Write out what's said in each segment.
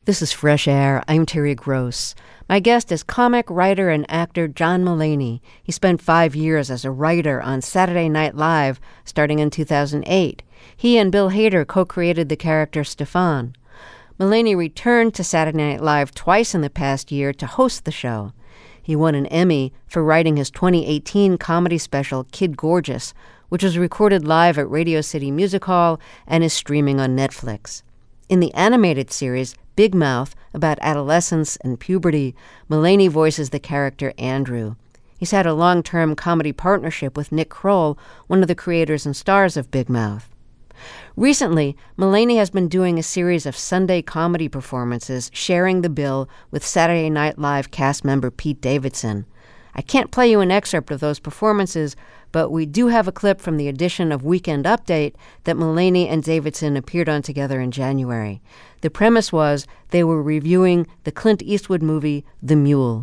This is Fresh Air. I'm Terry Gross. My guest is comic, writer, and actor John Mulaney. He spent 5 years as a writer on Saturday Night Live, starting in 2008. He and Bill Hader co-created the character Stefan. Mulaney returned to Saturday Night Live twice in the past year to host the show. He won an Emmy for writing his 2018 comedy special, Kid Gorgeous, which was recorded live at Radio City Music Hall and is streaming on Netflix. In the animated series, Big Mouth, about adolescence and puberty, Mulaney voices the character Andrew. He's had a long-term comedy partnership with Nick Kroll, one of the creators and stars of Big Mouth. Recently, Mulaney has been doing a series of Sunday comedy performances, sharing the bill with Saturday Night Live cast member Pete Davidson. I can't play you an excerpt of those performances, but we do have a clip from the edition of Weekend Update that Mulaney and Davidson appeared on together in January. The premise was they were reviewing the Clint Eastwood movie, The Mule.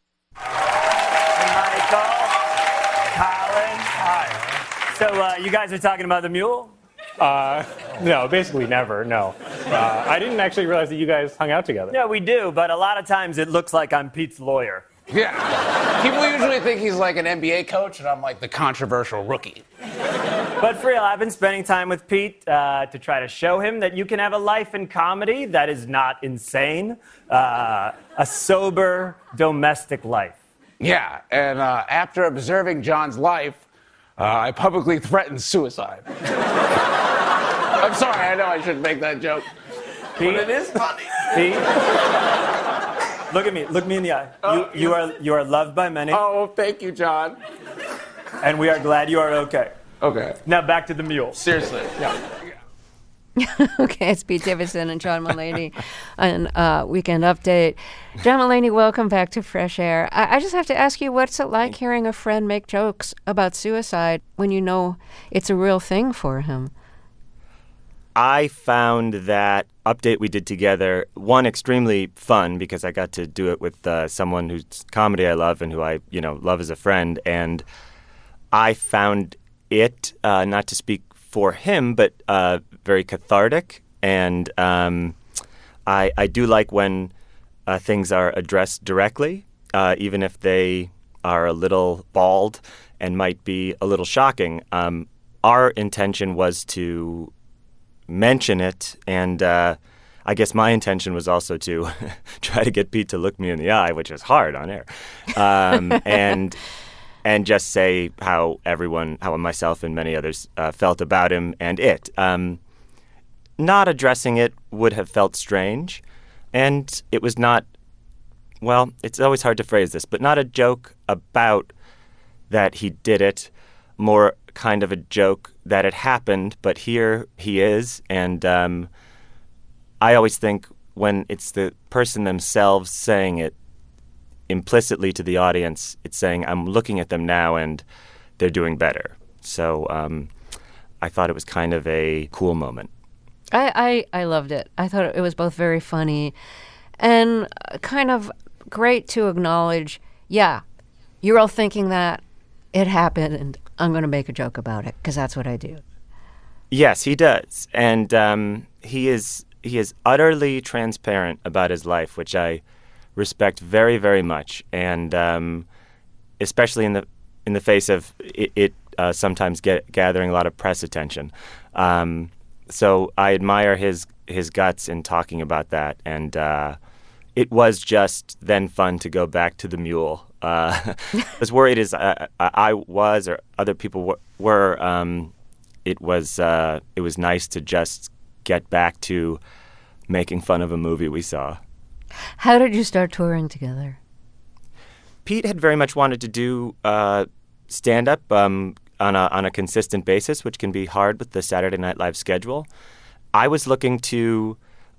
Michael, Colin, hi. So you guys are talking about The Mule? No, basically never, no. I didn't actually realize that you guys hung out together. Yeah, we do, but a lot of times it looks like I'm Pete's lawyer. Yeah. People usually think he's like an NBA coach, and I'm like the controversial rookie. But for real, I've been spending time with Pete to try to show him that you can have a life in comedy that is not insane. A sober, domestic life. Yeah, and after observing John's life, I publicly threatened suicide. I'm sorry, I know I shouldn't make that joke. Pete, but it is funny. Pete, look me in the eye. Oh, you are loved by many. Oh, thank you, John. And we are glad you are okay. Okay. Now back to The Mule. Seriously. Yeah. Okay, it's Pete Davidson and John Mulaney on Weekend Update. John Mulaney, welcome back to Fresh Air. I just have to ask you, what's it like hearing a friend make jokes about suicide when you know it's a real thing for him? I found that update we did together, one, extremely fun because I got to do it with someone whose comedy I love and who I, love as a friend. And I found it, not to speak for him, but very cathartic. And I do like when things are addressed directly, even if they are a little bald and might be a little shocking. Our intention was to mention it, and I guess my intention was also to try to get Pete to look me in the eye, which is hard on air, and just say how myself and many others felt about him and it. Not addressing it would have felt strange, and it was not, well, it's always hard to phrase this, but not a joke about that he did it, more kind of a joke that it happened, but here he is. And I always think when it's the person themselves saying it implicitly to the audience, it's saying, I'm looking at them now and they're doing better. So I thought it was kind of a cool moment. I loved it. I thought it was both very funny and kind of great to acknowledge, yeah, you're all thinking that it happened and I'm going to make a joke about it because that's what I do. Yes, he does. And he is utterly transparent about his life, which I respect very, very much. And especially in the face of it sometimes gathering a lot of press attention. So I admire his guts in talking about that. And it was just then fun to go back to The Mule. I was worried as I was, or other people were. It was nice to just get back to making fun of a movie we saw. How did you start touring together? Pete had very much wanted to do stand-up on a consistent basis, which can be hard with the Saturday Night Live schedule. I was looking to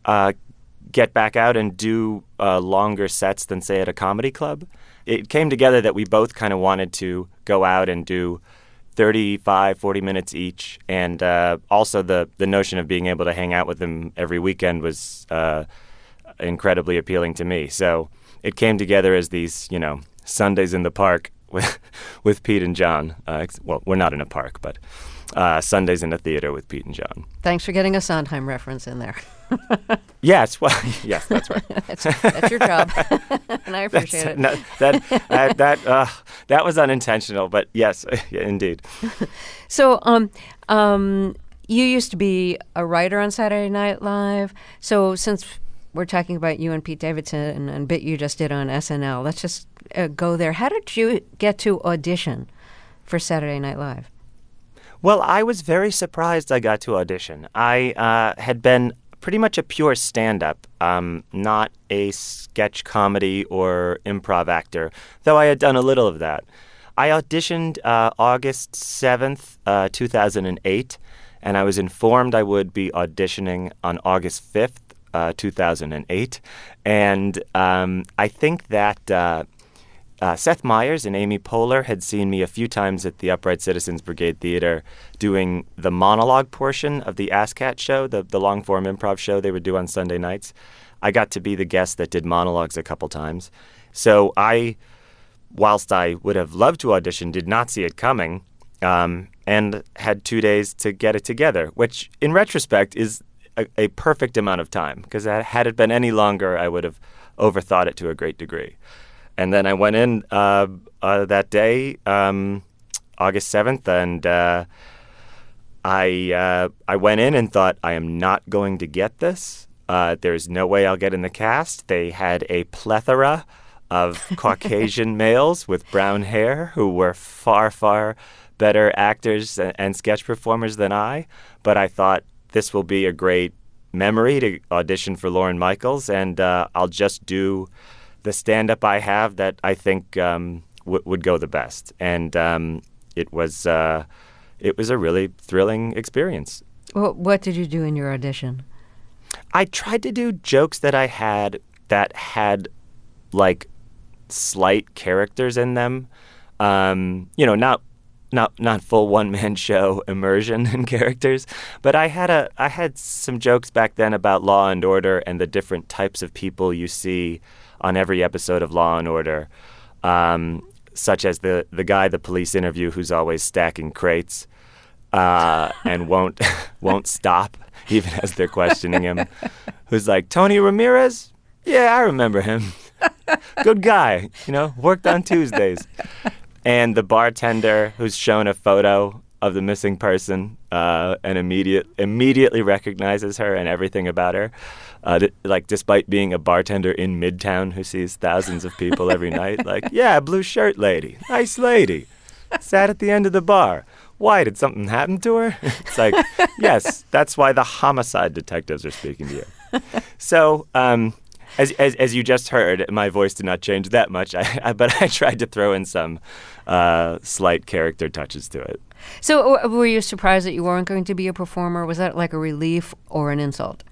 get back out and do longer sets than, say, at a comedy club. It came together that we both kind of wanted to go out and do 35, 40 minutes each. And also the notion of being able to hang out with him every weekend was incredibly appealing to me. So it came together as these, Sundays in the park with Pete and John. Well, we're not in a park, but Sundays in the Theater with Pete and John. Thanks for getting a Sondheim reference in there. Yes, well, yes, that's right. that's your job, and I appreciate it. No, that was unintentional, but yes, yeah, indeed. So, you used to be a writer on Saturday Night Live. So, since we're talking about you and Pete Davidson and bit you just did on SNL, let's just go there. How did you get to audition for Saturday Night Live? Well, I was very surprised I got to audition. I had been pretty much a pure stand-up, not a sketch comedy or improv actor, though I had done a little of that. I auditioned August 7th, 2008, and I was informed I would be auditioning on August 5th, 2008. And I think that Seth Meyers and Amy Poehler had seen me a few times at the Upright Citizens Brigade Theater doing the monologue portion of the ASCAT show, the long-form improv show they would do on Sunday nights. I got to be the guest that did monologues a couple times. So I, whilst I would have loved to audition, did not see it coming, and had 2 days to get it together, which in retrospect is a perfect amount of time, because had it been any longer, I would have overthought it to a great degree. And then I went in that day, August 7th, and I went in and thought, I am not going to get this. There's no way I'll get in the cast. They had a plethora of Caucasian males with brown hair who were far, far better actors and sketch performers than I. But I thought this will be a great memory to audition for Lorne Michaels, and I'll just do the stand-up I have that I think would go the best. And it was a really thrilling experience. Well, what did you do in your audition? I tried to do jokes that I had that had, like, slight characters in them. Not full one-man show immersion in characters, but I had some jokes back then about Law and Order and the different types of people you see on every episode of Law and Order, such as the guy the police interview who's always stacking crates and won't stop even as they're questioning him, who's like, Tony Ramirez? Yeah, I remember him. Good guy, worked on Tuesdays. And the bartender who's shown a photo of the missing person and immediately recognizes her and everything about her, despite being a bartender in Midtown who sees thousands of people every night. Like, yeah, blue shirt lady, nice lady, sat at the end of the bar. Why, did something happen to her? It's like, yes, that's why the homicide detectives are speaking to you. So, as you just heard, my voice did not change that much, but I tried to throw in some slight character touches to it. So were you surprised that you weren't going to be a performer? Was that like a relief or an insult?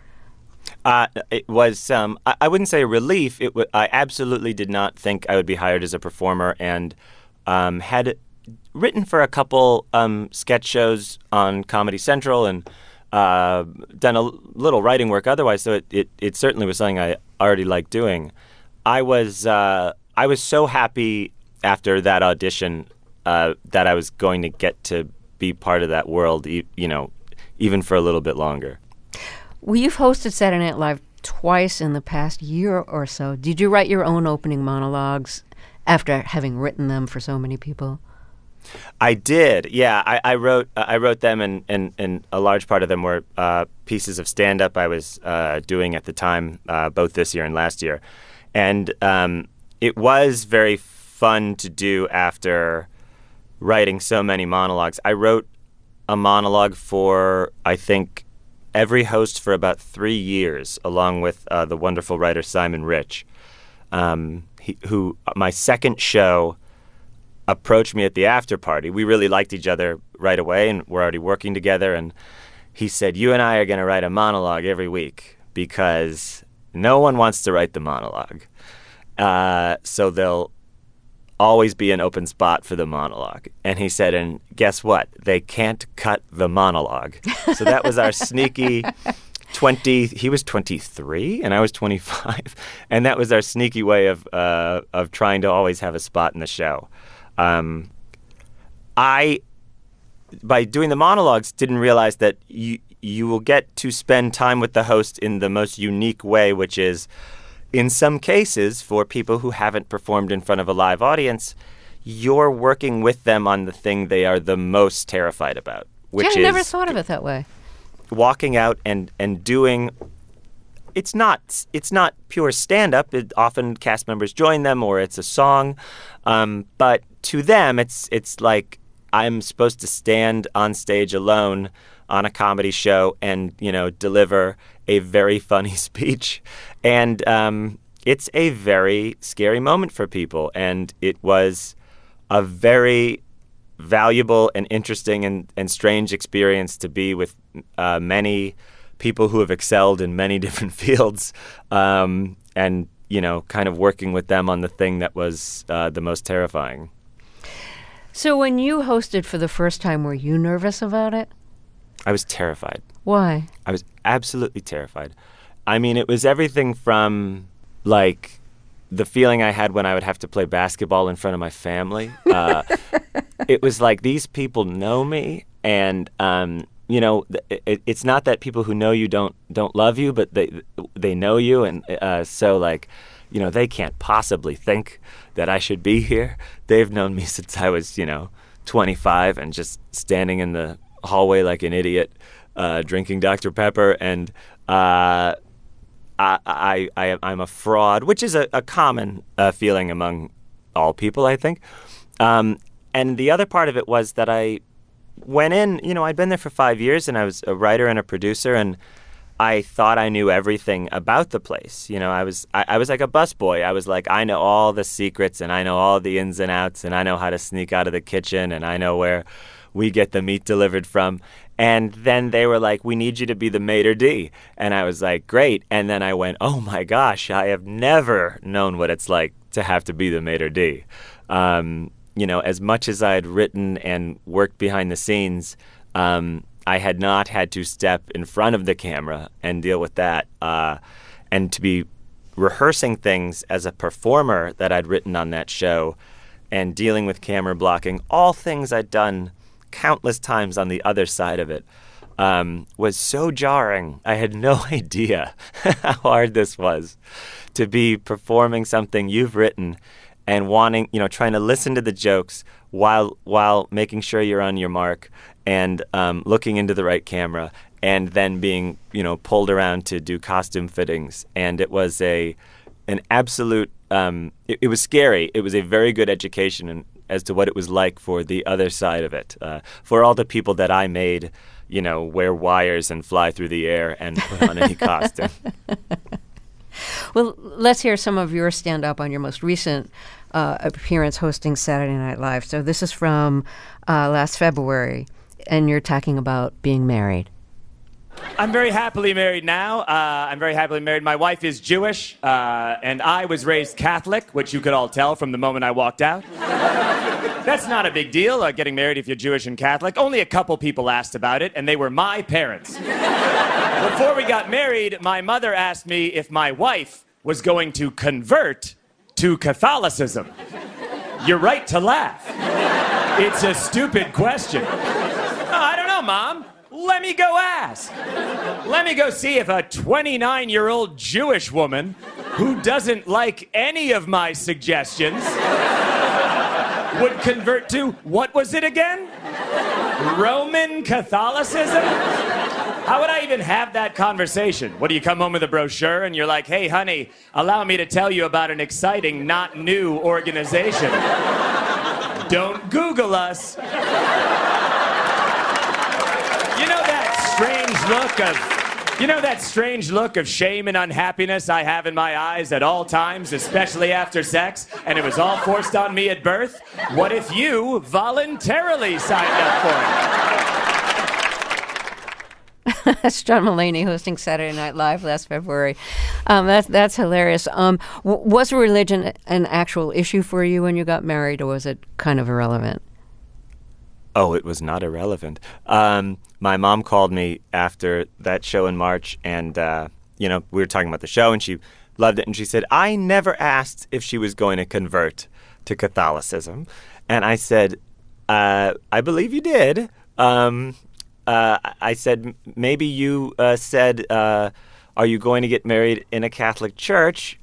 It was, I wouldn't say a relief. I absolutely did not think I would be hired as a performer, and had written for a couple sketch shows on Comedy Central and done a little writing work otherwise, so it certainly was something I already liked doing. I was so happy after that audition that I was going to get to be part of that world, even for a little bit longer. Well, you've hosted Saturday Night Live twice in the past year or so. Did you write your own opening monologues after having written them for so many people? I did, yeah. I wrote them, and a large part of them were pieces of stand-up I was doing at the time, both this year and last year. And it was very fun to do after writing so many monologues. I wrote a monologue for, I think, every host for about 3 years, along with the wonderful writer Simon Rich, who my second show approached me at the after party. We really liked each other right away, and we're already working together. And he said, you and I are going to write a monologue every week because no one wants to write the monologue. So there'll always be an open spot for the monologue. And he said, and guess what? They can't cut the monologue. So that was our sneaky he was 23 and I was 25. And that was our sneaky way of trying to always have a spot in the show. I by doing the monologues, didn't realize that you will get to spend time with the host in the most unique way, which is, in some cases, for people who haven't performed in front of a live audience, you're working with them on the thing they are the most terrified about, which is... I never thought of it that way. Walking out and doing... It's not pure stand-up. Often cast members join them, or it's a song. But to them, it's like I'm supposed to stand on stage alone on a comedy show and, deliver a very funny speech. And it's a very scary moment for people. And it was a very valuable and interesting and strange experience to be with many people who have excelled in many different fields, and, kind of working with them on the thing that was the most terrifying. So when you hosted for the first time, were you nervous about it? I was terrified. Why? I was absolutely terrified. I mean, it was everything from, like, the feeling I had when I would have to play basketball in front of my family. It was like, these people know me, and... it's not that people who know you don't love you, but they know you, and so like, they can't possibly think that I should be here. They've known me since I was 25 and just standing in the hallway like an idiot, drinking Dr. Pepper, and I'm a fraud, which is a common feeling among all people, I think. And the other part of it was that I went in, I'd been there for 5 years, and I was a writer and a producer, and I thought I knew everything about the place. I was like a busboy. I was like, I know all the secrets, and I know all the ins and outs, and I know how to sneak out of the kitchen, and I know where we get the meat delivered from. And then they were like, we need you to be the maitre d'. And I was like, great. And then I went, oh my gosh, I have never known what it's like to have to be the maitre d'. As much as I had written and worked behind the scenes, I had not had to step in front of the camera and deal with that. And to be rehearsing things as a performer that I'd written on that show and dealing with camera blocking, all things I'd done countless times on the other side of it, was so jarring. I had no idea how hard this was to be performing something you've written and wanting, trying to listen to the jokes while making sure you're on your mark and looking into the right camera, and then being, pulled around to do costume fittings. And it was an absolute, it was scary. It was a very good education as to what it was like for the other side of it, for all the people that I made, wear wires and fly through the air and put on any costume. Well, let's hear some of your stand-up on your most recent appearance hosting Saturday Night Live. So this is from last February, and you're talking about being married. I'm very happily married now. I'm very happily married. My wife is Jewish, and I was raised Catholic, which you could all tell from the moment I walked out. That's not a big deal, getting married if you're Jewish and Catholic. Only a couple people asked about it, and they were my parents. Before we got married, my mother asked me if my wife was going to convert to Catholicism. You're right to laugh. It's a stupid question. I don't know, Mom. Let me go ask. Let me go see if a 29-year-old Jewish woman who doesn't like any of my suggestions would convert to, what was it again? Roman Catholicism? How would I even have that conversation? What, do you come home with a brochure and you're like, hey, honey, allow me to tell you about an exciting, not new organization. Don't Google us. that strange look of shame and unhappiness I have in my eyes at all times, especially after sex, and it was all forced on me at birth? What if you voluntarily signed up for it? That's John Mulaney hosting Saturday Night Live last February. That's hilarious. Was religion an actual issue for you when you got married, or was it kind of irrelevant? Oh, it was not irrelevant. My mom called me after that show in March, and, we were talking about the show, and she loved it, and she said, I never asked if she was going to convert to Catholicism. And I said, I believe you did. I said, maybe you said, are you going to get married in a Catholic church?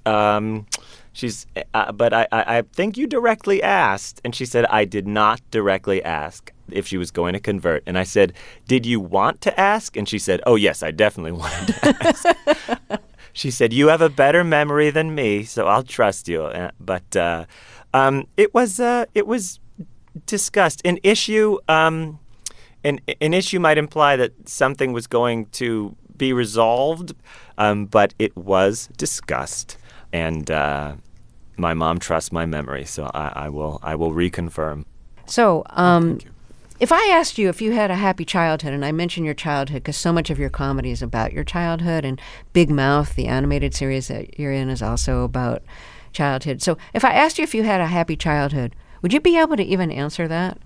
But I think you directly asked. And she said, I did not directly ask if she was going to convert. And I said, did you want to ask? And she said, oh, yes, I definitely wanted to ask. She said, you have a better memory than me, so I'll trust you. But it was discussed. An issue might imply that something was going to be resolved, but it was discussed. And my mom trusts my memory, so I will reconfirm. So, Thank you. If I asked you if you had a happy childhood, and I mentioned your childhood because so much of your comedy is about your childhood, and Big Mouth, the animated series that you're in, is also about childhood. So if I asked you if you had a happy childhood, would you be able to even answer that?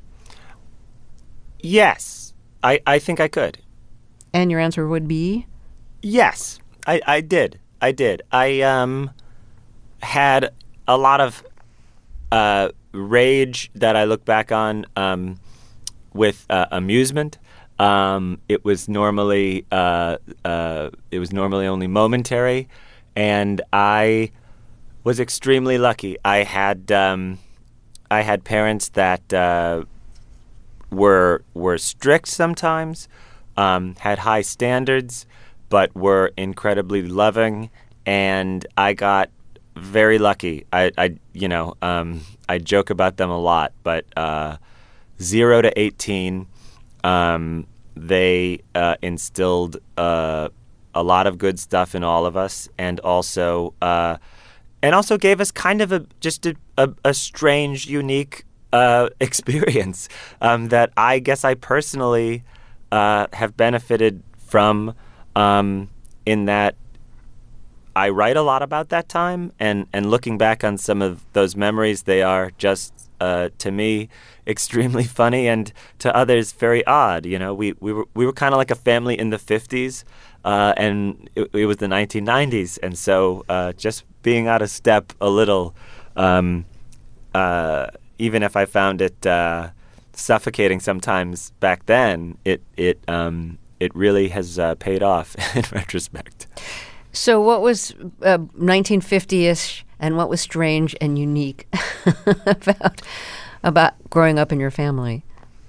Yes, I think I could. And your answer would be? Yes, I did. I had a lot of rage that I look back on with amusement. It was normally only momentary, and I was extremely lucky. I had parents that were strict sometimes, had high standards, but were incredibly loving, and I got very lucky. I joke about them a lot, but 0 to 18, they instilled a lot of good stuff in all of us, and also gave us kind of a strange, unique experience that I guess I personally have benefited from, in that I write a lot about that time, and looking back on some of those memories, they are just, to me, extremely funny, and to others very odd. You know, we were kind of like a family in the 50s, and it was the 1990s, and so just being out of step a little, even if I found it suffocating sometimes back then, it really has paid off in retrospect. So what was 1950-ish, and what was strange and unique about growing up in your family?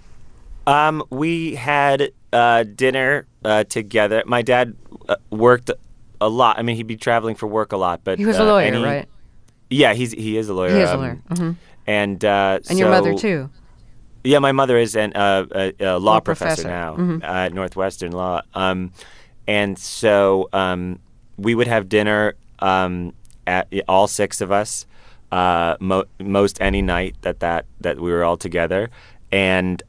We had dinner together. My dad worked a lot. I mean, he'd be traveling for work a lot, but he was a lawyer, right? Yeah, he is a lawyer. He is a lawyer. Mm-hmm. And your mother too. Yeah, my mother is a law professor now, mm-hmm. At Northwestern Law. And so we would have dinner at all six of us, most any night that we were all together, and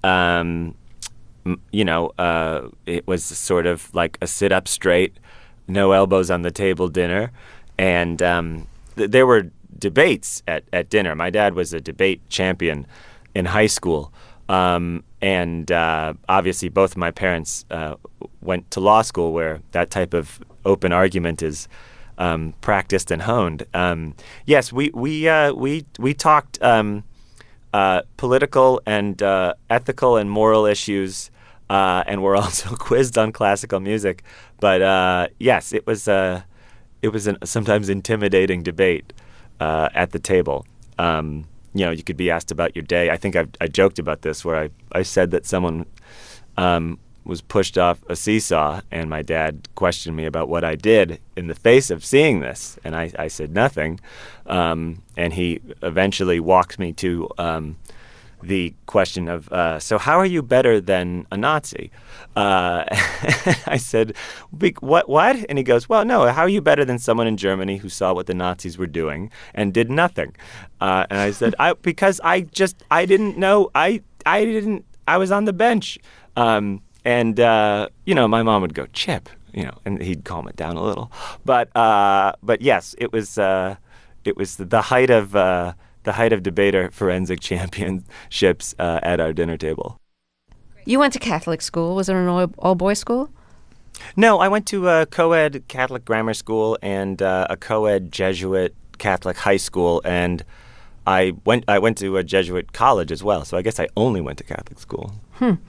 it was sort of like a sit up straight, no elbows on the table dinner, and there were debates at dinner. My dad was a debate champion in high school, and obviously both of my parents went to law school, where that type of open argument is practiced and honed. Yes, we talked political and ethical and moral issues, and we're also quizzed on classical music. But yes, it was a sometimes intimidating debate at the table. You could be asked about your day. I think I joked about this, where I said that someone was pushed off a seesaw, and my dad questioned me about what I did in the face of seeing this, and I said nothing. And he eventually walked me to the question of, so how are you better than a Nazi? I said, what? And he goes, well, no, how are you better than someone in Germany who saw what the Nazis were doing and did nothing? And I said, because I didn't know. I was on the bench. And my mom would go, Chip, and he'd calm it down a little. But yes, it was the height of debater forensic championships at our dinner table. You went to Catholic school. Was it an all-boys school? No, I went to a co-ed Catholic grammar school and a co-ed Jesuit Catholic high school, and I went to a Jesuit college as well. So I guess I only went to Catholic school.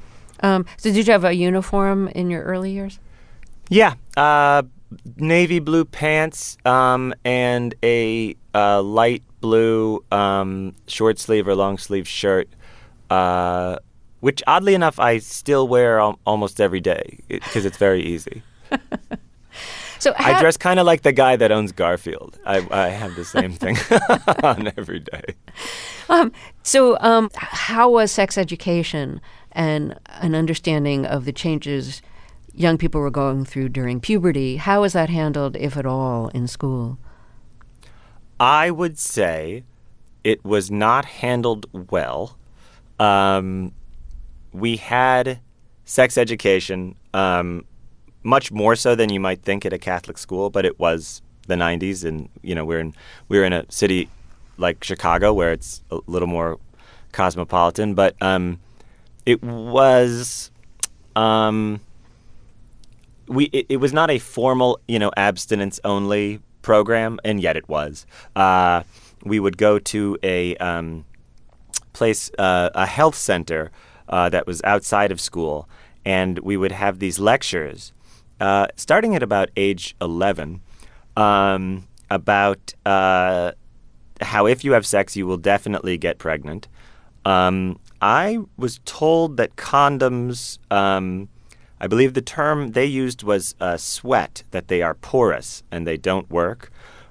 So did you have a uniform in your early years? Yeah, navy blue pants and a light blue short sleeve or long sleeve shirt, which oddly enough I still wear almost every day because it's very easy. So I dress kind of like the guy that owns Garfield. I have the same thing on every day. How was sex education and an understanding of the changes young people were going through during puberty? How was that handled, if at all, in school? I would say it was not handled well. We had sex education, much more so than you might think at a Catholic school, but it was the 90s, and we were in a city like Chicago where it's a little more cosmopolitan, but it was it was not a formal, abstinence only program, and yet it was. We would go to a place, a health center that was outside of school, and we would have these lectures starting at about age 11 about how if you have sex, you will definitely get pregnant. I was told that condoms, I believe the term they used was sweat, that they are porous and they don't work,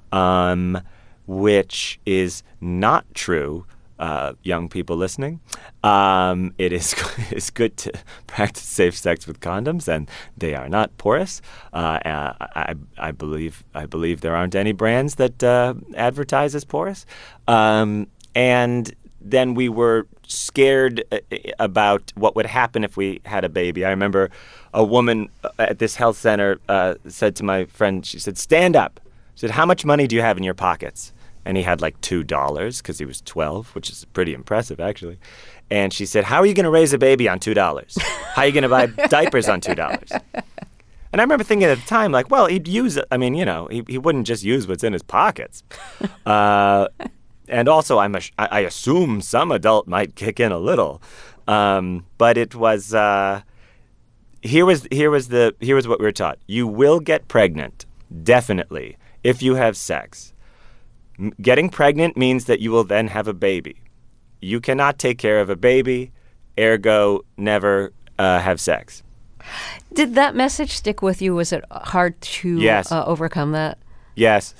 which is not true. Young people listening, it is it's good to practice safe sex with condoms, and they are not porous. I believe there aren't any brands that advertise as porous. And then we were scared about what would happen if we had a baby. I remember a woman at this health center said to my friend, she said, "Stand up." She said, "How much money do you have in your pockets?" And he had like $2 because he was 12, which is pretty impressive, actually. And she said, "How are you going to raise a baby on $2? How are you going to buy diapers on $2? And I remember thinking at the time, like, well, he'd use it. I mean, he wouldn't just use what's in his pockets. And also, I assume some adult might kick in a little. But it was, here was what we were taught. You will get pregnant, definitely, if you have sex. Getting pregnant means that you will then have a baby. You cannot take care of a baby, ergo never have sex. Did that message stick with you? Was it hard to overcome that? Yes.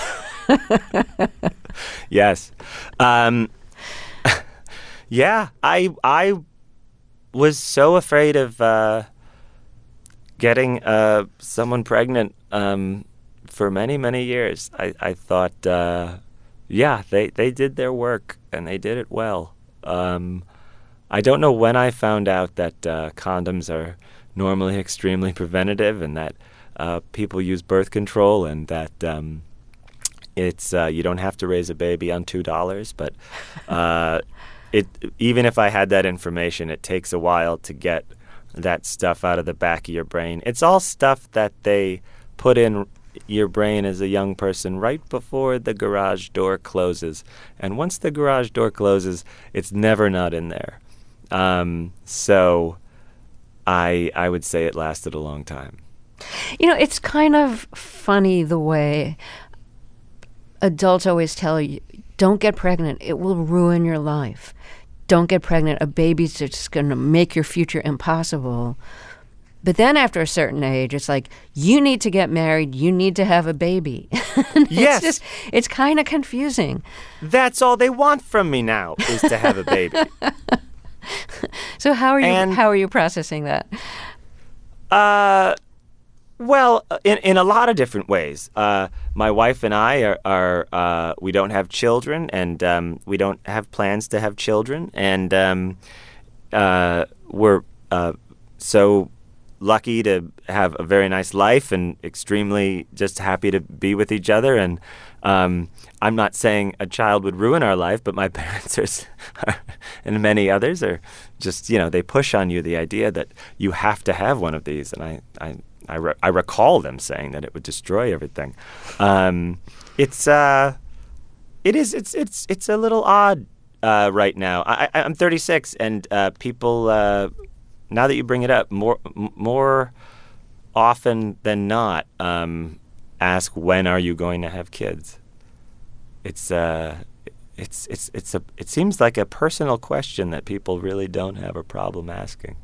Yes. Yeah, I was so afraid of getting someone pregnant for many, many years. I thought, they did their work, and they did it well. I don't know when I found out that condoms are normally extremely preventative, and that people use birth control, and that it's you don't have to raise a baby on $2. But even if I had that information, it takes a while to get that stuff out of the back of your brain. It's all stuff that they put in your brain as a young person right before the garage door closes. And once the garage door closes, it's never not in there. So I would say it lasted a long time. It's kind of funny the way adults always tell you, don't get pregnant. It will ruin your life. Don't get pregnant. A baby's just going to make your future impossible. But then after a certain age, it's like, you need to get married. You need to have a baby. Yes. It's kind of confusing. That's all they want from me now, is to have a baby. So how are you processing that? Well, in a lot of different ways. My wife and I are we don't have children, and we don't have plans to have children, and we're so lucky to have a very nice life and extremely just happy to be with each other. And I'm not saying a child would ruin our life, but my parents are and many others are just, they push on you the idea that you have to have one of these. And I recall them saying that it would destroy everything. It's a little odd right now. I'm 36, and people now that you bring it up, more often than not, ask when are you going to have kids. It seems like a personal question that people really don't have a problem asking.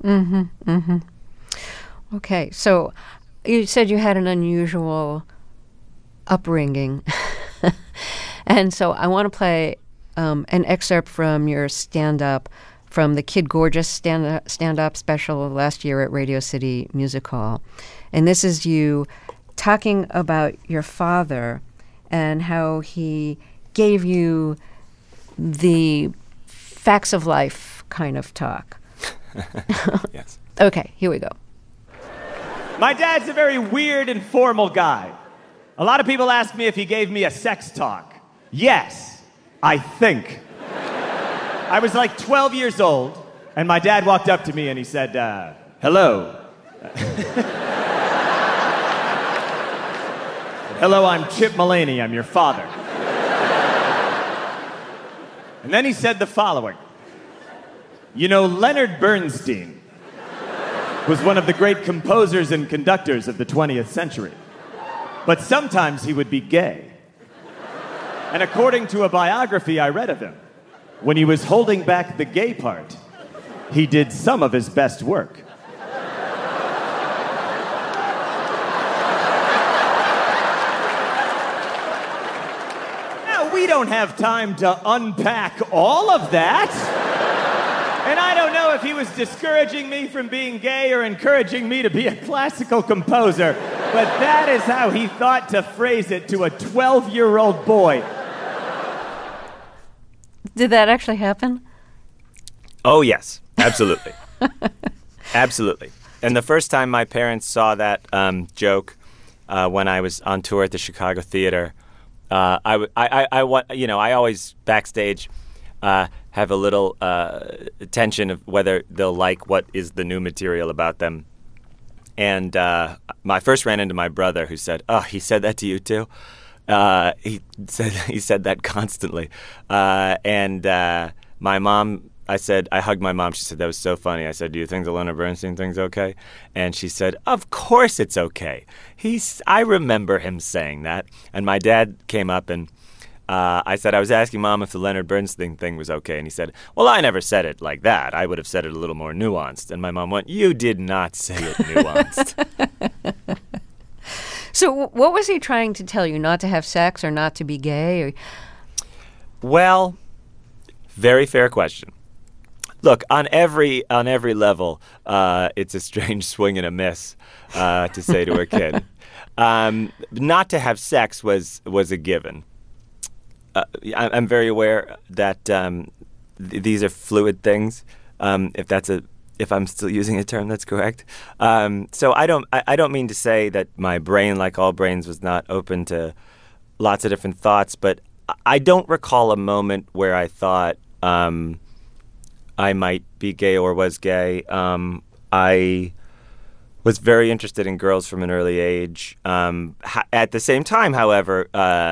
Okay, so you said you had an unusual upbringing. And so I want to play an excerpt from your stand-up from the Kid Gorgeous stand-up special last year at Radio City Music Hall. And this is you talking about your father and how he gave you the facts of life kind of talk. Yes. Okay, here we go. My dad's a very weird and formal guy. A lot of people ask me if he gave me a sex talk. Yes, I think. I was like 12 years old, and my dad walked up to me and he said, hello. Hello, I'm Chip Mulaney. I'm your father. And then he said the following. You know, Leonard Bernstein was one of the great composers and conductors of the 20th century. But sometimes he would be gay. And according to a biography I read of him, when he was holding back the gay part, he did some of his best work. Now, we don't have time to unpack all of that. And I don't know if he was discouraging me from being gay or encouraging me to be a classical composer, but that is how he thought to phrase it to a 12-year-old boy. Did that actually happen? Oh, yes, absolutely. Absolutely. And the first time my parents saw that joke when I was on tour at the Chicago Theater, I always backstage have a little tension of whether they'll like what is the new material about them. And I first ran into my brother, who said, "Oh, he said that to you too?" He said that constantly. And my mom, I hugged my mom. She said, that was so funny. I said, do you think the Leonard Bernstein thing's okay? And she said, of course it's okay. I remember him saying that. And my dad came up and I said, I was asking Mom if the Leonard Bernstein thing was okay. And he said, well, I never said it like that. I would have said it a little more nuanced. And my mom went, you did not say it nuanced. So what was he trying to tell you? Not to have sex or not to be gay? Or... Well, very fair question. Look, on every level, it's a strange swing and a miss to say to a kid. Not to have sex was a given. I'm very aware that these are fluid things. If I'm still using a term that's correct. So I don't mean to say that my brain, like all brains, was not open to lots of different thoughts, but I don't recall a moment where I thought I might be gay or was gay. I was very interested in girls from an early age. At the same time, however,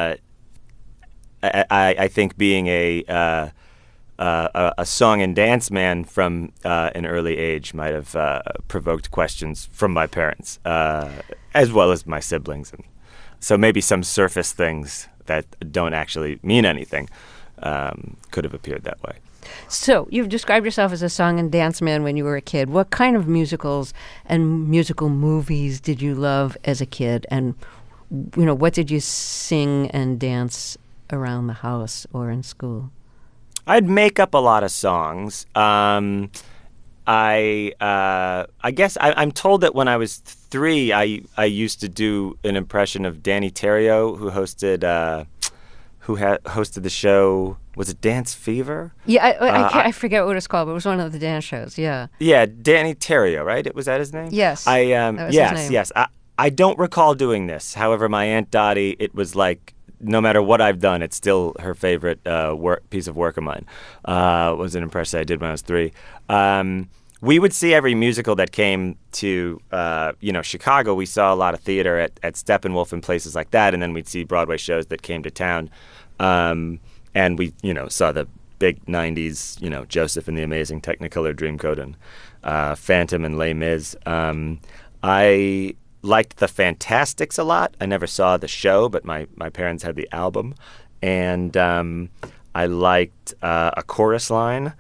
I think being a song and dance man from an early age might have provoked questions from my parents, as well as my siblings. And so maybe some surface things that don't actually mean anything could have appeared that way. So you've described yourself as a song and dance man when you were a kid. What kind of musicals and musical movies did you love as a kid? And, what did you sing and dance around the house or in school? I'd make up a lot of songs. I guess I'm told that when I was 3, I used to do an impression of Danny Terrio, who hosted the show. Was it Dance Fever? Yeah, I forget what it's called, but it was one of the dance shows. Yeah. Yeah, Danny Terrio, right? Was that his name? Yes. That was his name. Yes. I don't recall doing this. However, my Aunt Dottie, it was like, no matter what I've done, it's still her favorite piece of work of mine. Was an impression I did when I was 3. We would see every musical that came to Chicago. We saw a lot of theater at Steppenwolf and places like that, and then we'd see Broadway shows that came to town. And we saw the big 90s, Joseph and the Amazing Technicolor Dreamcoat and Phantom and Les Mis. I liked the Fantastics a lot. I never saw the show, but my parents had the album. And I liked A Chorus Line.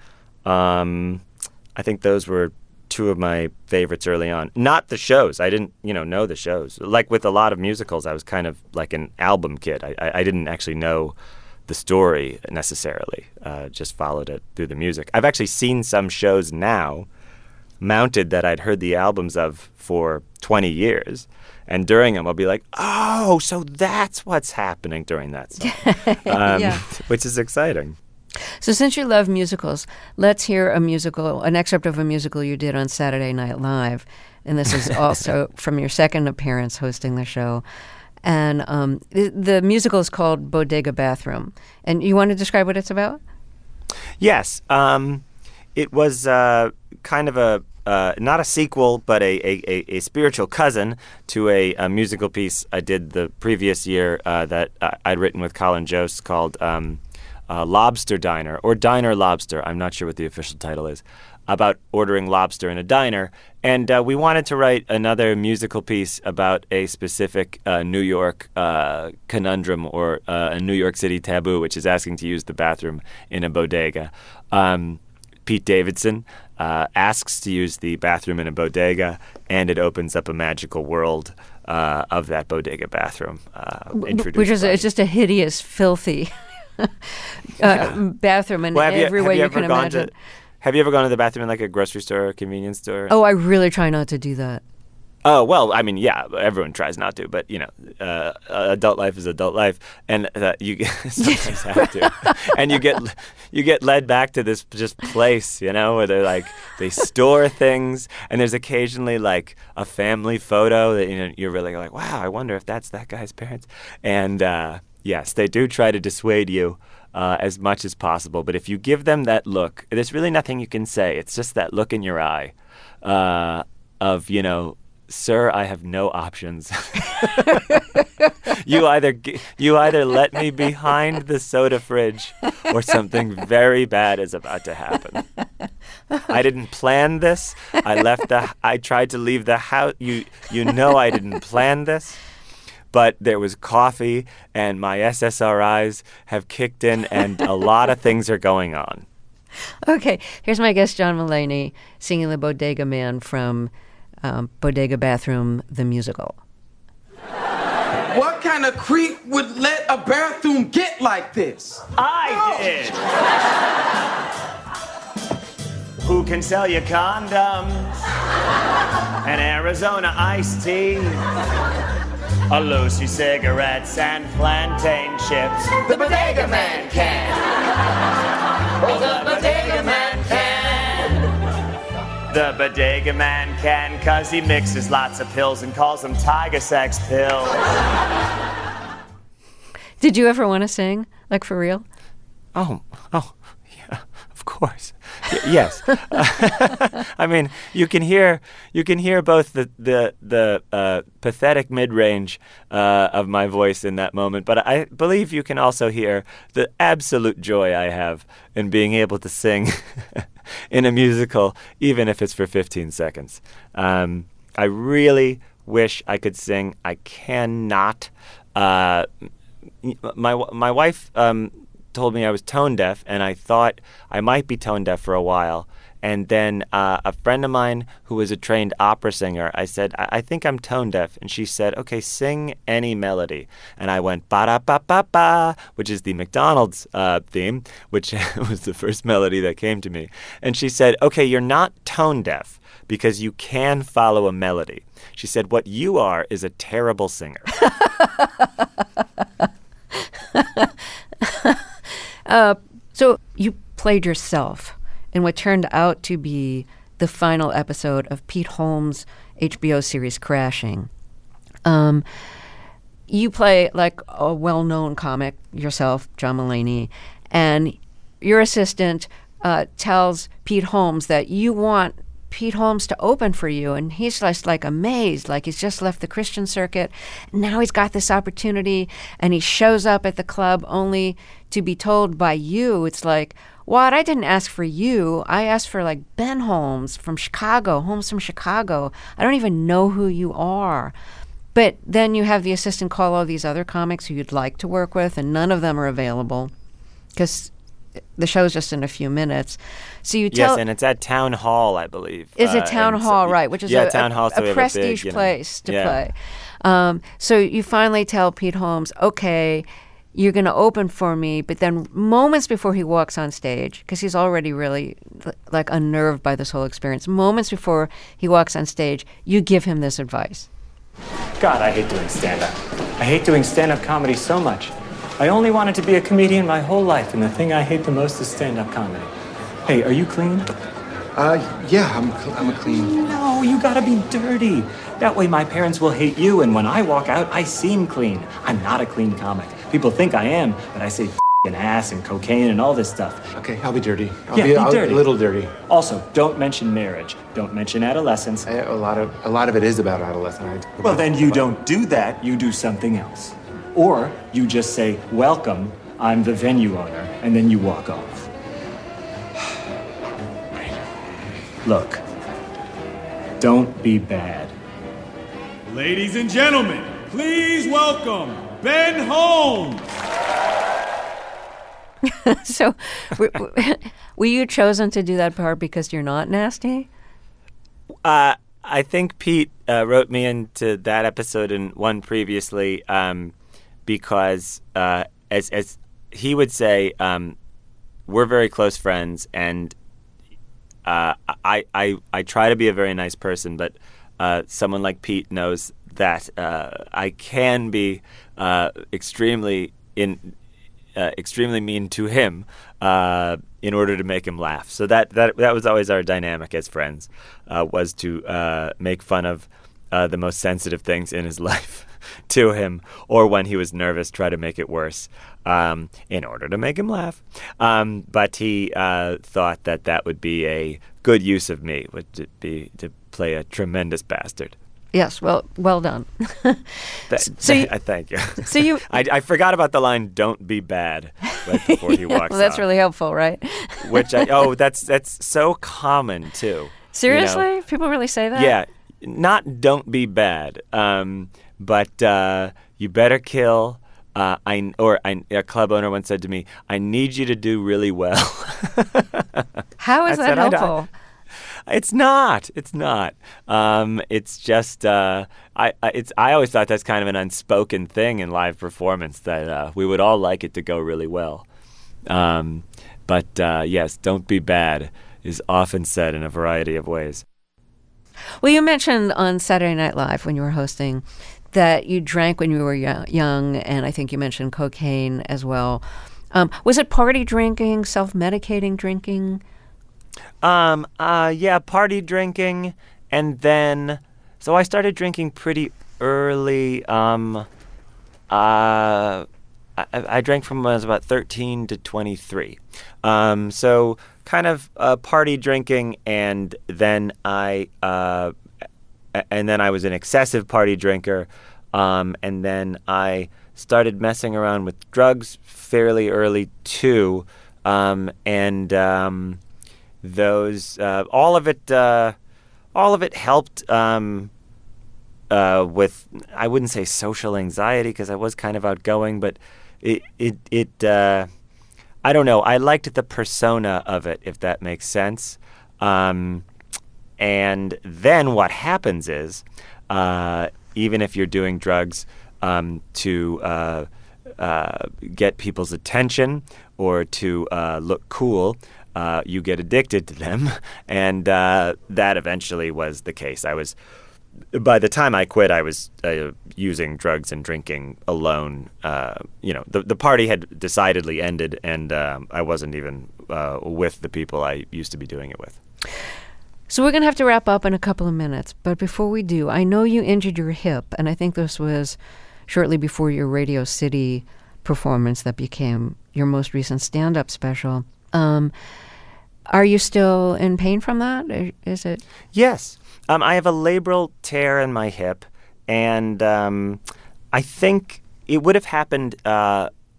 I think those were two of my favorites early on. Not the shows. I didn't, know the shows. Like with a lot of musicals, I was kind of like an album kid. I didn't actually know the story necessarily. Just followed it through the music. I've actually seen some shows now mounted that I'd heard the albums of for 20 years. And during them, I'll be like, oh, so that's what's happening during that song, which is exciting. So since you love musicals, let's hear an excerpt of a musical you did on Saturday Night Live. And this is also from your second appearance hosting the show. And the musical is called Bodega Bathroom. And you want to describe what it's about? Yes. It was kind of not a sequel, but a spiritual cousin to a musical piece I did the previous year that I'd written with Colin Jost called Lobster Diner, or Diner Lobster. I'm not sure what the official title is, about ordering lobster in a diner. And we wanted to write another musical piece about a specific New York conundrum or a New York City taboo, which is asking to use the bathroom in a bodega. Pete Davidson asks to use the bathroom in a bodega, and it opens up a magical world of that bodega bathroom. Which is it's just a hideous, filthy bathroom in every way you can imagine. Have you ever gone to the bathroom in like a grocery store or a convenience store? Oh, I really try not to do that. Oh, well, I mean, yeah, everyone tries not to, but, adult life is adult life, and you sometimes have to. And you get led back to this just place, where they store things, and there's occasionally, like, a family photo that, you're really like, wow, I wonder if that's that guy's parents. And, yes, they do try to dissuade you as much as possible, but if you give them that look, there's really nothing you can say. It's just that look in your eye of, sir, I have no options. You either let me behind the soda fridge, or something very bad is about to happen. I didn't plan this. I tried to leave the house. I didn't plan this. But there was coffee, and my SSRIs have kicked in, and a lot of things are going on. Okay, here's my guest, John Mulaney, singing the Bodega Man from Bodega Bathroom, the musical. What kind of creep would let a bathroom get like this? I did. Who can sell you condoms? An Arizona iced tea? A Lucy cigarettes and plantain chips. The Bodega Man can. Oh, the Bodega Man can. The Bodega Man can, 'cause he mixes lots of pills and calls them Tiger Sex pills. Did you ever want to sing, like for real? Oh, yeah, of course. Yes. I mean, you can hear both the pathetic mid-range of my voice in that moment, but I believe you can also hear the absolute joy I have in being able to sing in a musical, even if it's for 15 seconds. I really wish I could sing. I cannot. My wife told me I was tone deaf, and I thought I might be tone deaf for a while. And then a friend of mine who was a trained opera singer, I said, I think I'm tone deaf. And she said, okay, sing any melody. And I went, ba-da-ba-ba-ba, which is the McDonald's theme, which was the first melody that came to me. And she said, okay, you're not tone deaf because you can follow a melody. She said, what you are is a terrible singer. So you played yourself in what turned out to be the final episode of Pete Holmes' HBO series Crashing. You play like a well-known comic yourself, John Mulaney, and your assistant tells Pete Holmes that you want Pete Holmes to open for you, and he's just like amazed, like he's just left the Christian circuit. Now he's got this opportunity, and he shows up at the club only to be told by you. It's like, Watt, I didn't ask for you. I asked for like Ben Holmes from Chicago, I don't even know who you are. But then you have the assistant call all these other comics who you'd like to work with, and none of them are available because the show's just in a few minutes. So you tell... Yes, and it's at Town Hall, I believe. Is it Town Hall, right, which is Town Hall, so a prestige place to play. So you finally tell Pete Holmes, okay, you're going to open for me, but then moments before he walks on stage, because he's already really like unnerved by this whole experience, moments before he walks on stage, you give him this advice. God, I hate doing stand-up. I hate doing stand-up comedy so much. I only wanted to be a comedian my whole life, and the thing I hate the most is stand-up comedy. Hey, are you clean? Yeah, I'm a clean... No, you gotta be dirty. That way my parents will hate you, and when I walk out, I seem clean. I'm not a clean comic. People think I am, but I say and ass and cocaine and all this stuff. Okay, I'll be dirty. I'll be dirty. A little dirty. Also, don't mention marriage. Don't mention adolescence. A lot of it is about adolescence. Well, then you don't do that. You do something else. Or you just say, welcome, I'm the venue owner, and then you walk off. Look, don't be bad. Ladies and gentlemen, please welcome Ben Holmes. So, were you chosen to do that part because you're not nasty? I think Pete wrote me into that episode and one previously because, as he would say, we're very close friends, and I try to be a very nice person, but someone like Pete knows that I can be extremely mean to him in order to make him laugh. So that was always our dynamic as friends, was to make fun of the most sensitive things in his life to him, or when he was nervous, try to make it worse in order to make him laugh. But he thought that would be a good use of me, would be to play a tremendous bastard. Yes, well done. I thank you. So you, I forgot about the line "Don't be bad" right before he walks. Well, that's off, really helpful, right? Which that's so common too. Seriously, you know? People really say that? Yeah, not "Don't be bad," but you better kill. A club owner once said to me, "I need you to do really well." How is that helpful? It's not. It's not. It's just. I always thought that's kind of an unspoken thing in live performance, that we would all like it to go really well. But yes, "Don't be bad" is often said in a variety of ways. Well, you mentioned on Saturday Night Live when you were hosting that you drank when you were young, and I think you mentioned cocaine as well. Was it party drinking, self-medicating drinking? Yeah, party drinking, and then so I started drinking pretty early. I drank from when I was about 13 to 23. So kind of party drinking, and then I was an excessive party drinker, and then I started messing around with drugs fairly early too, and those all of it helped with, I wouldn't say social anxiety because I was kind of outgoing, but it I don't know, I liked the persona of it, if that makes sense. And then what happens is, even if you're doing drugs to get people's attention or to look cool, you get addicted to them, and that eventually was the case. By the time I quit, I was using drugs and drinking alone. The party had decidedly ended, and I wasn't even with the people I used to be doing it with. So we're going to have to wrap up in a couple of minutes, but before we do, I know you injured your hip, and I think this was shortly before your Radio City performance that became your most recent stand-up special. Are you still in pain from that? Is it? Yes. I have a labral tear in my hip, and I think it would have happened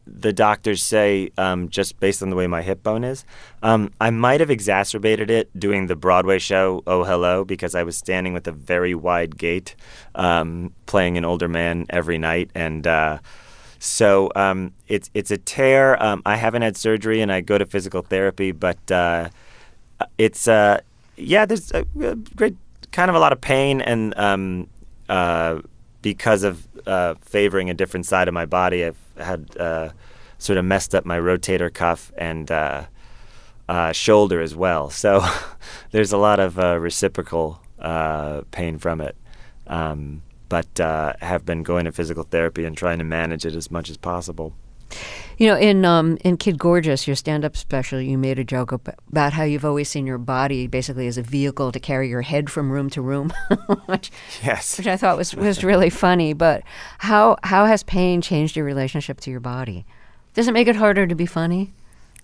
the doctors say, just based on the way my hip bone is. I might have exacerbated it doing the Broadway show, Oh Hello, because I was standing with a very wide gait, playing an older man every night. And so it's a tear. I haven't had surgery, and I go to physical therapy, but there's a great kind of a lot of pain, and because of favoring a different side of my body, I've had sort of messed up my rotator cuff and shoulder as well. So there's a lot of reciprocal pain from it. But have been going to physical therapy and trying to manage it as much as possible. You know, in Kid Gorgeous, your stand-up special, you made a joke about how you've always seen your body basically as a vehicle to carry your head from room to room, which I thought was really funny. But how has pain changed your relationship to your body? Does it make it harder to be funny?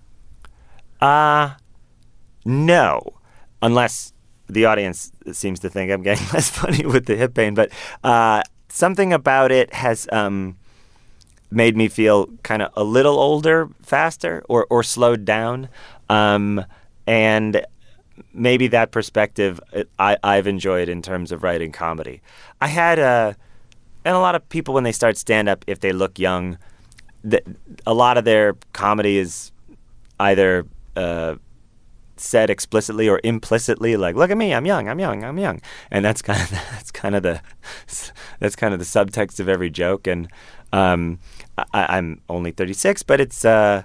No, unless the audience seems to think I'm getting less funny with the hip pain. But something about it has made me feel kind of a little older faster or slowed down. And maybe that perspective I've enjoyed in terms of writing comedy. I had, and a lot of people when they start stand-up, if they look young, a lot of their comedy is either said explicitly or implicitly, like, look at me, I'm young. And that's kind of the subtext of every joke. And I'm only 36, but it's a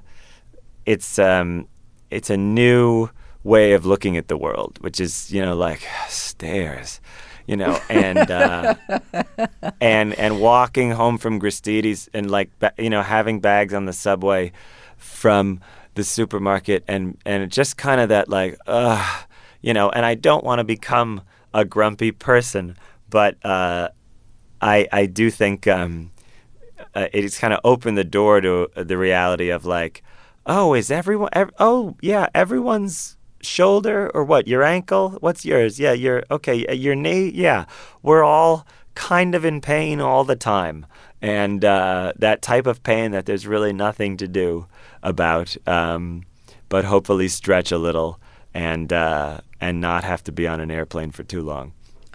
new way of looking at the world, which is, like stairs, and and walking home from Gristedes and having bags on the subway from the supermarket and just kind of that and I don't want to become a grumpy person, but I do think it's kind of opened the door to the reality of is everyone? Everyone's shoulder or what? Your ankle? What's yours? Yeah, your knee? Yeah, we're all kind of in pain all the time, and that type of pain that there's really nothing to do about, but hopefully stretch a little and not have to be on an airplane for too long.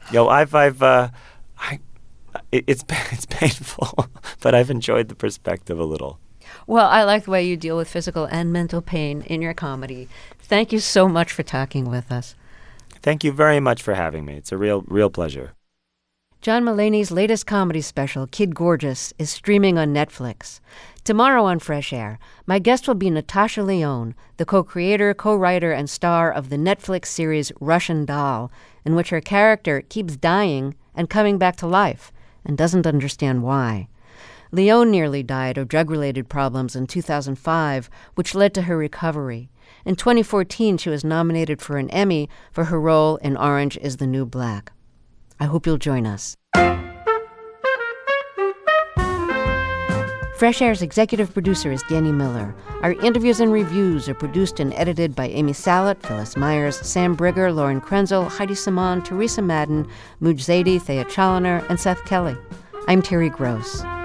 It's painful, but I've enjoyed the perspective a little. Well, I like the way you deal with physical and mental pain in your comedy. Thank you so much for talking with us. Thank you very much for having me. It's a real pleasure. John Mulaney's latest comedy special, Kid Gorgeous, is streaming on Netflix. Tomorrow on Fresh Air, my guest will be Natasha Lyonne, the co-creator, co-writer, and star of the Netflix series Russian Doll, in which her character keeps dying and coming back to life and doesn't understand why. Lyonne nearly died of drug-related problems in 2005, which led to her recovery. In 2014, she was nominated for an Emmy for her role in Orange is the New Black. I hope you'll join us. Fresh Air's executive producer is Danny Miller. Our interviews and reviews are produced and edited by Amy Salit, Phyllis Myers, Sam Brigger, Lauren Krenzel, Heidi Simon, Teresa Madden, Muj Zaidi, Thea Chaloner, and Seth Kelly. I'm Terry Gross.